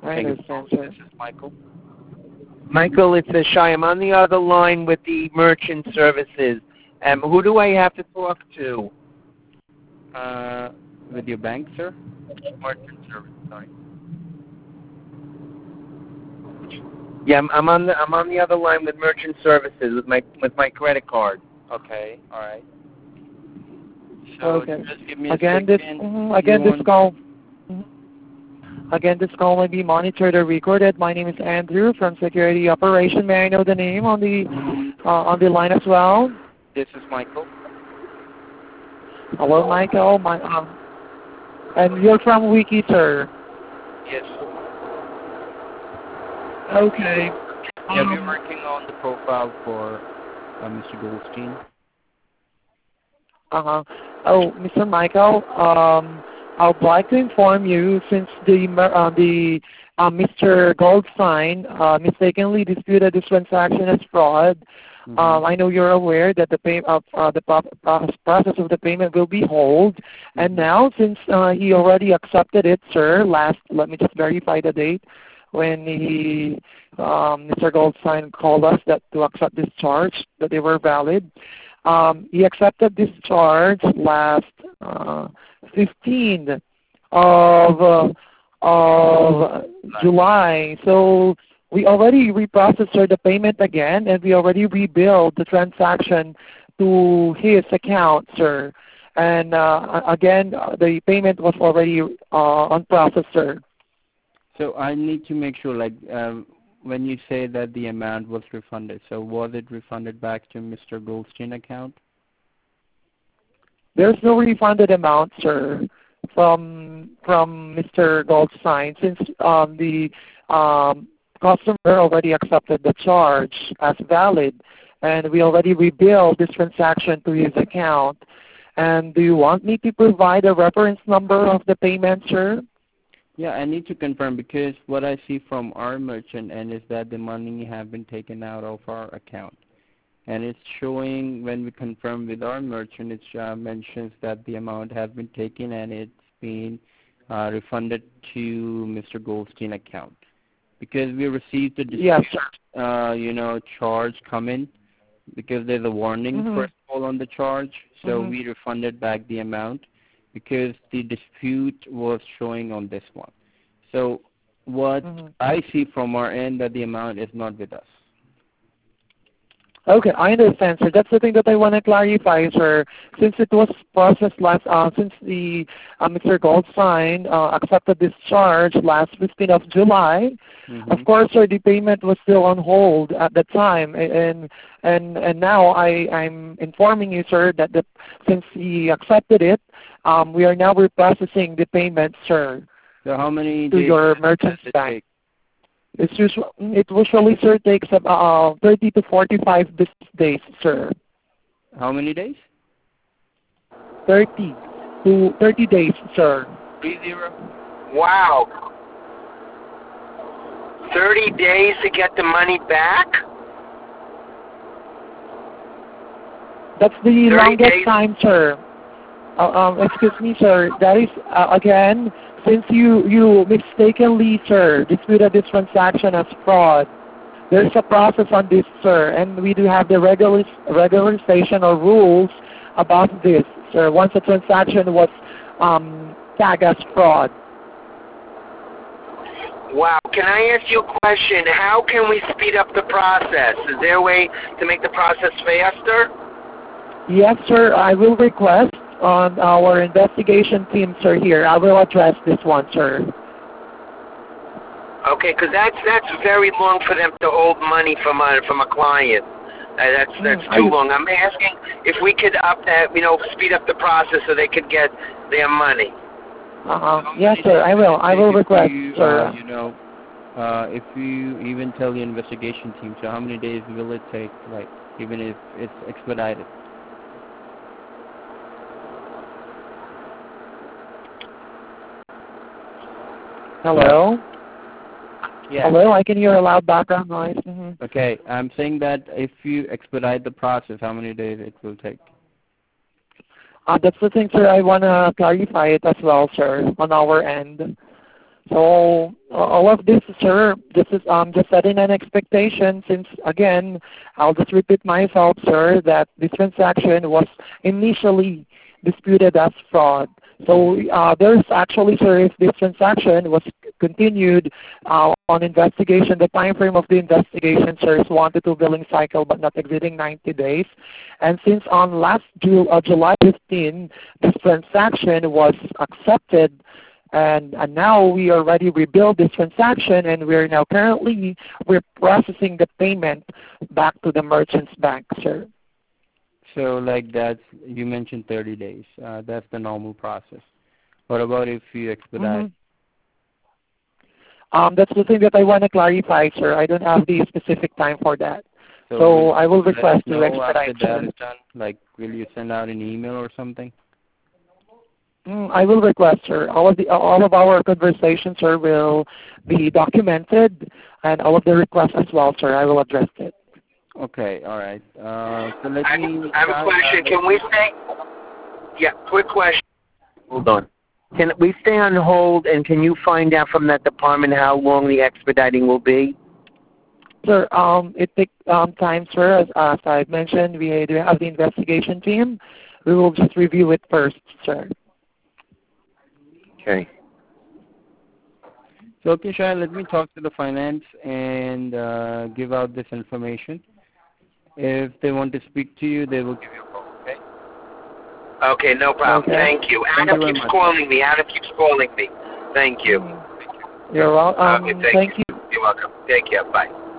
I Thank you. understand, sir. This is Michael. Michael, it's Shai. I'm on the other line with the merchant services. Who do I have to talk to? With your bank, sir? Merchant service, sorry. Yeah, I'm on the other line with merchant services with my credit card. Okay, all right. So Okay. just give me a second. Again, this call may be monitored or recorded. My name is Andrew from Security Operation. May I know the name on the line as well? This is Michael. Hello, Michael. And you're from Wiki, sir. Yes. Okay. Yeah, we're working on the profile for Mr. Goldstein. Oh, Mr. Michael, I would like to inform you since Mr. Goldstein mistakenly disputed this transaction as fraud. I know you're aware that the process of the payment will be hold, and now since he already accepted it, sir. Let me just verify the date when Mr. Goldstein called us to accept this charge that they were valid. He accepted this charge last 15th of July. So we already reprocessed the payment again, and we already rebilled the transaction to his account, sir. And again, the payment was already on process, sir. So I need to make sure, when you say that the amount was refunded, so was it refunded back to Mr. Goldstein account? There's no refunded amount, sir, from Mr. Goldstein since the customer already accepted the charge as valid, and we already rebilled this transaction to his account. And do you want me to provide a reference number of the payment, sir? Yeah, I need to confirm because what I see from our merchant end is that the money have been taken out of our account. And it's showing when we confirm with our merchant, it mentions that the amount has been taken and it's been refunded to Mr. Goldstein account. Because we received a dispute, charge come in because there's a warning first of all on the charge. So we refunded back the amount because the dispute was showing on this one. So what I see from our end that the amount is not with us. Okay, I understand, sir. That's the thing that I want to clarify, sir. Since it was processed since the Mr. Goldstein accepted this charge last 15th of July, of course, sir, the payment was still on hold at the time, and now I'm informing you, sir, that since he accepted it, we are now reprocessing the payment, sir. So how many to days your merchant's bank? take? It usually, sir, takes about 30 to 45 business days, sir. How many days? 30 to 30 days, sir. 30. Wow. 30 days to get the money back? That's the longest time, sir. Excuse me, sir. That is, again, since you mistakenly, sir, disputed this transaction as fraud, there's a process on this, sir, and we do have the regularization or rules about this, sir, once a transaction was tagged as fraud. Wow. Can I ask you a question? How can we speed up the process? Is there a way to make the process faster? Yes, sir. I will request on our investigation team, sir, here. I will address this one, sir. Okay, because that's very long for them to hold money from a client. That's too long. I'm asking if we could speed up the process so they could get their money. Yes, sir. I will request, sir. If you even tell the investigation team, so how many days will it take, even if it's expedited? Hello? Yeah. Hello, I can hear a loud background noise. Okay, I'm saying that if you expedite the process, how many days it will take? That's the thing, sir. I want to clarify it as well, sir, on our end. So all of this, sir, this is just setting an expectation since, again, I'll just repeat myself, sir, that this transaction was initially disputed as fraud. So there's actually, sir, if this transaction was continued on investigation, the time frame of the investigation, sir, is 1 to 2 billing cycle, but not exceeding 90 days. And since on last July 15, this transaction was accepted, and now we already rebuild this transaction, and we're now currently processing the payment back to the merchant's bank, sir. So like that's, you mentioned 30 days. That's the normal process. What about if you expedite? That's the thing that I want to clarify, sir. I don't have the specific time for that. So I will request to expedite, after that is done? Like, will you send out an email or something? I will request, sir. All of our conversations, sir, will be documented, and all of the requests as well, sir. I will address it. Okay, all right. So let me. I have a question. Can we stay? Yeah, quick question. Hold on. Can we stay on hold, and can you find out from that department how long the expediting will be? Sir, it takes time, sir. As I mentioned, we do have the investigation team. We will just review it first, sir. Okay. So, okay, Shah, let me talk to the finance and give out this information. If they want to speak to you, they will give you a call, okay? Okay, no problem. Okay. Thank you. Adam keeps calling me. Adam keeps calling me. Thank you. You're welcome. Okay, thank you. You're welcome. Take care. Bye.